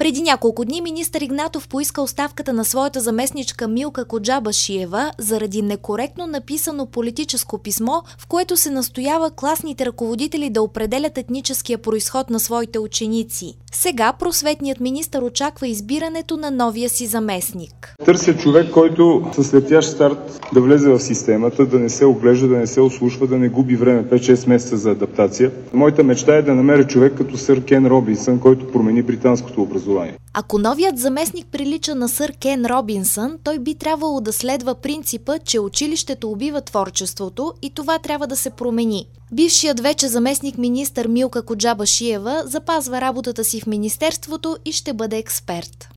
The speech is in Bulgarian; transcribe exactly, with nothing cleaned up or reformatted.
Преди няколко дни министър Игнатов поиска оставката на своята заместничка Милка Коджабашиева заради некоректно написано политическо писмо, в което се настоява класните ръководители да определят етническия произход на своите ученици. Сега просветният министър очаква избирането на новия си заместник. Търся човек, който с летящ старт да влезе в системата, да не се оглежда, да не се ослушва, да не губи време пет-шест месеца за адаптация. Моята мечта е да намеря човек като сър Кен Робинсън, който промени британското образование. Ако новият заместник прилича на сър Кен Робинсън, той би трябвало да следва принципа, че училището убива творчеството и това трябва да се промени. Бившият вече заместник министър Милка Коджабашиева запазва работата си в министерството и ще бъде експерт.